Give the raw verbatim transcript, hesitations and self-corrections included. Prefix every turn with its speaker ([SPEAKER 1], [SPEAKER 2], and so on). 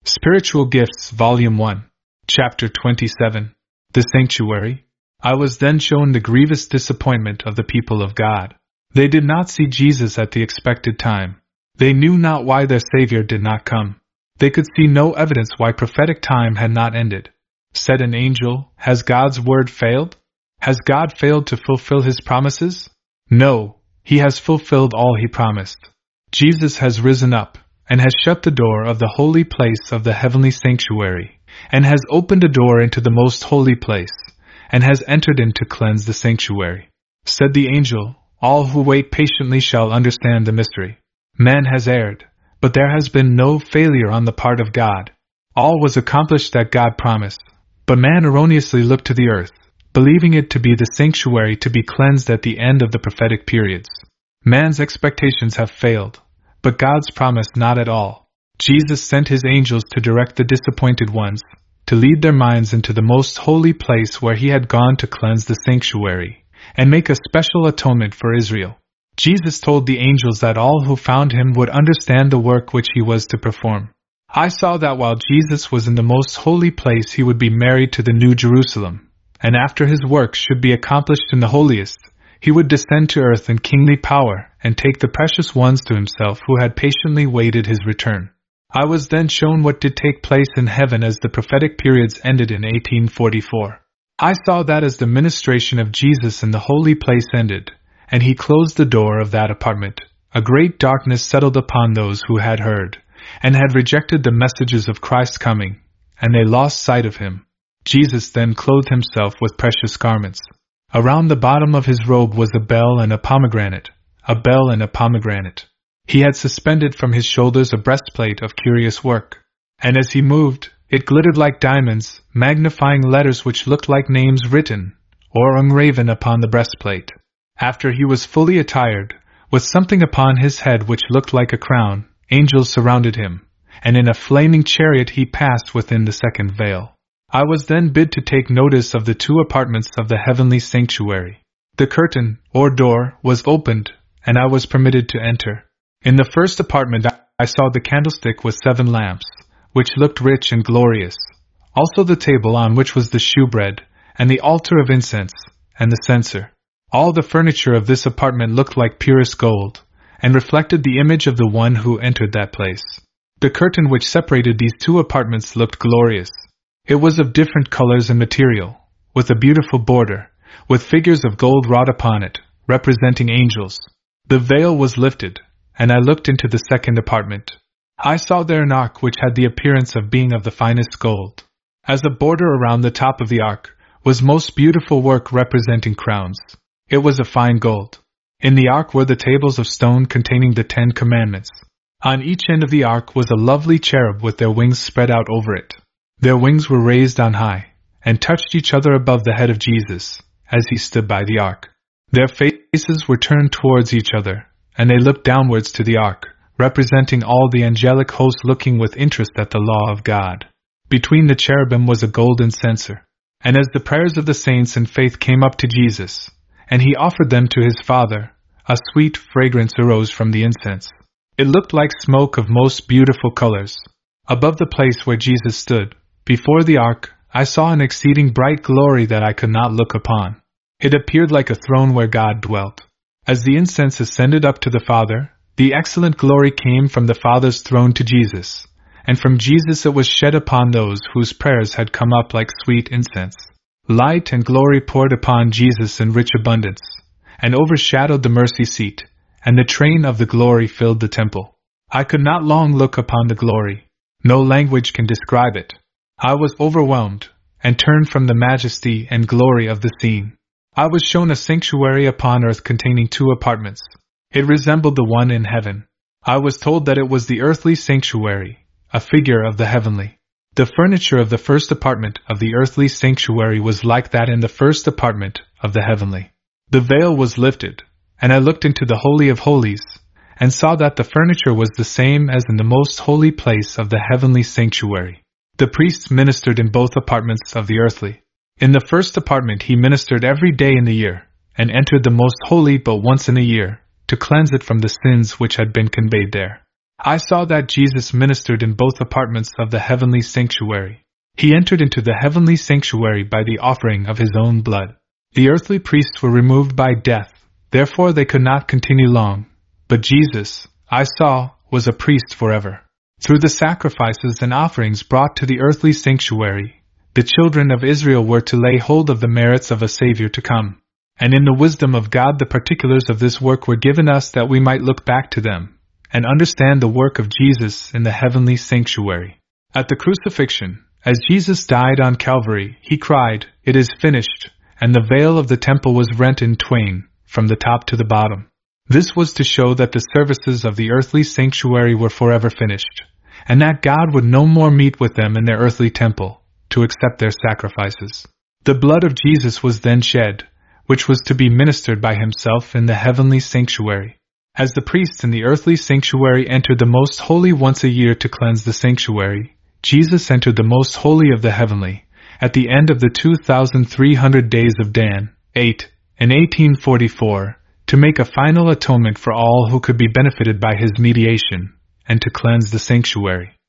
[SPEAKER 1] Spiritual Gifts, Volume one, Chapter twenty-seven, The Sanctuary. I was then shown the grievous disappointment of the people of God. They did not see Jesus at the expected time. They knew not why their Savior did not come. They could see no evidence why prophetic time had not ended. Said an angel, "Has God's word failed? Has God failed to fulfill his promises? No, he has fulfilled all he promised. Jesus has risen up, and has shut the door of the holy place of the heavenly sanctuary, and has opened a door into the most holy place, and has entered in to cleanse the sanctuary." Said the angel, "All who wait patiently shall understand the mystery. Man has erred, but there has been no failure on the part of God. All was accomplished that God promised, but man erroneously looked to the earth, believing it to be the sanctuary to be cleansed at the end of the prophetic periods. Man's expectations have failed, but God's promise not at all. Jesus sent his angels to direct the disappointed ones, to lead their minds into the most holy place where he had gone to cleanse the sanctuary, and make a special atonement for Israel. Jesus told the angels that all who found him would understand the work which he was to perform. I saw that while Jesus was in the most holy place he would be married to the New Jerusalem, and after his work should be accomplished in the holiest, he would descend to earth in kingly power and take the precious ones to himself who had patiently waited his return. I was then shown what did take place in heaven as the prophetic periods ended in eighteen forty-four. I saw that as the ministration of Jesus in the holy place ended, and he closed the door of that apartment, a great darkness settled upon those who had heard, and had rejected the messages of Christ's coming, and they lost sight of him. Jesus then clothed himself with precious garments. Around the bottom of his robe was a bell and a pomegranate, a bell and a pomegranate. He had suspended from his shoulders a breastplate of curious work, and as he moved, it glittered like diamonds, magnifying letters which looked like names written, or engraven upon the breastplate. After he was fully attired, with something upon his head which looked like a crown, angels surrounded him, and in a flaming chariot he passed within the second veil. I was then bid to take notice of the two apartments of the heavenly sanctuary. The curtain, or door, was opened, and I was permitted to enter. In the first apartment I saw the candlestick with seven lamps, which looked rich and glorious, also the table on which was the shewbread, and the altar of incense, and the censer. All the furniture of this apartment looked like purest gold, and reflected the image of the one who entered that place. The curtain which separated these two apartments looked glorious. It was of different colors and material, with a beautiful border, with figures of gold wrought upon it, representing angels. The veil was lifted, and I looked into the second apartment. I saw there an ark which had the appearance of being of the finest gold. As the border around the top of the ark was most beautiful work representing crowns. It was of fine gold. In the ark were the tables of stone containing the Ten Commandments. On each end of the ark was a lovely cherub with their wings spread out over it. Their wings were raised on high, and touched each other above the head of Jesus, as he stood by the ark. Their faces were turned towards each other, and they looked downwards to the ark, representing all the angelic host looking with interest at the law of God. Between the cherubim was a golden censer, and as the prayers of the saints in faith came up to Jesus, and he offered them to his Father, a sweet fragrance arose from the incense. It looked like smoke of most beautiful colors. Above the place where Jesus stood, before the ark, I saw an exceeding bright glory that I could not look upon. It appeared like a throne where God dwelt. As the incense ascended up to the Father, the excellent glory came from the Father's throne to Jesus, and from Jesus it was shed upon those whose prayers had come up like sweet incense. Light and glory poured upon Jesus in rich abundance, and overshadowed the mercy seat, and the train of the glory filled the temple. I could not long look upon the glory. No language can describe it. I was overwhelmed, and turned from the majesty and glory of the scene. I was shown a sanctuary upon earth containing two apartments. It resembled the one in heaven. I was told that it was the earthly sanctuary, a figure of the heavenly. The furniture of the first apartment of the earthly sanctuary was like that in the first apartment of the heavenly. The veil was lifted, and I looked into the Holy of Holies, and saw that the furniture was the same as in the most holy place of the heavenly sanctuary. The priests ministered in both apartments of the earthly. In the first apartment he ministered every day in the year, and entered the most holy but once in a year, to cleanse it from the sins which had been conveyed there. I saw that Jesus ministered in both apartments of the heavenly sanctuary. He entered into the heavenly sanctuary by the offering of his own blood. The earthly priests were removed by death, therefore they could not continue long. But Jesus, I saw, was a priest forever. Through the sacrifices and offerings brought to the earthly sanctuary, the children of Israel were to lay hold of the merits of a Savior to come. And in the wisdom of God the particulars of this work were given us that we might look back to them, and understand the work of Jesus in the heavenly sanctuary. At the crucifixion, as Jesus died on Calvary, he cried, "It is finished," and the veil of the temple was rent in twain, from the top to the bottom. This was to show that the services of the earthly sanctuary were forever finished, and that God would no more meet with them in their earthly temple, to accept their sacrifices. The blood of Jesus was then shed, which was to be ministered by himself in the heavenly sanctuary. As the priests in the earthly sanctuary entered the most holy once a year to cleanse the sanctuary, Jesus entered the most holy of the heavenly, at the end of the two thousand three hundred days of Dan, eight, in eighteen forty-four, to make a final atonement for all who could be benefited by his mediation, and to cleanse the sanctuary.